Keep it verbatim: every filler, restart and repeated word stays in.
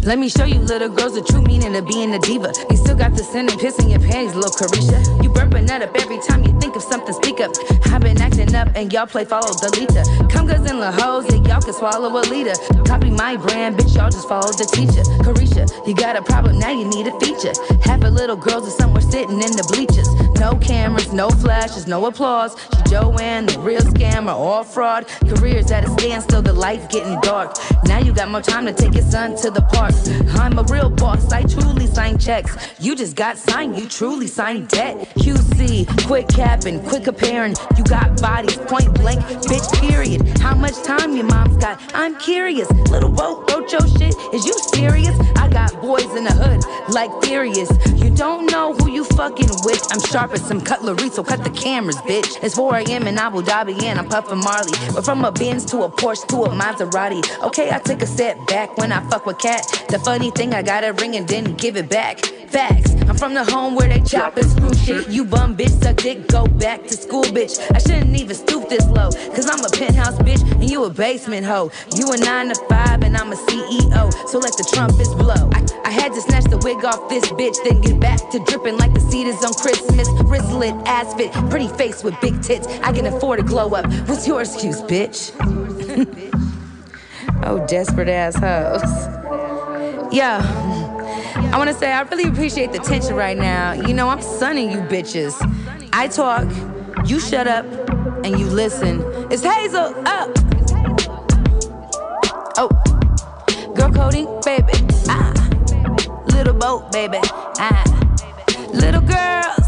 Let me show you little girls the true meaning of being a diva. You still got the sin and piss in your panties, little Carisha. You burp a nut up every time you think of something, speak up. I've been acting up and y'all play follow the leader. Come guys and la hoes that y'all can swallow a leader. Copy my brand, bitch, y'all just follow the teacher. Carisha, you got a problem, now you need a feature. Half of little girls are somewhere sitting in the bleachers. No cameras, no flashes, no applause. She Joanne, the real scammer, all fraud. Careers at a standstill, the lights getting dark. Now you got more time to take your son to the park. I'm a real boss, I truly sign checks. You just got signed, you truly signed debt. Q C, quick capping, quick comparing. You got bodies, point blank, bitch, period. How much time your mom's got? I'm curious. Little boat, wrote your shit, is you serious? I got boys in the hood, like Furious. You don't know who you fucking with. I'm sharp as some cutlery, so cut the cameras, bitch. It's four a.m. in Abu Dhabi and I'm puffin' Marley. We're from a Benz to a Porsche to a Maserati. Okay, I take a step back when I fuck with Cat. The funny thing, I got a ring and then give it back. Facts, I'm from the home where they chop and screw shit. You bum bitch, suck dick, go back to school, bitch. I shouldn't even stoop this low, cause I'm a penthouse bitch and you a basement hoe. You a nine to five and I'm a C E O, so let the trumpets blow. I, I had to snatch the wig off this bitch, then get back to dripping like the cedars on Christmas. Wristlet, ass fit, pretty face with big tits. I can afford a glow up. What's your excuse, bitch? Oh, desperate ass hoes. Yeah. I want to say I really appreciate the tension right now. You know, I'm sunning you bitches. I talk, you shut up, and you listen. It's Hazel up. Oh, girl coding, baby. Ah, little boat, baby. Ah, little girls.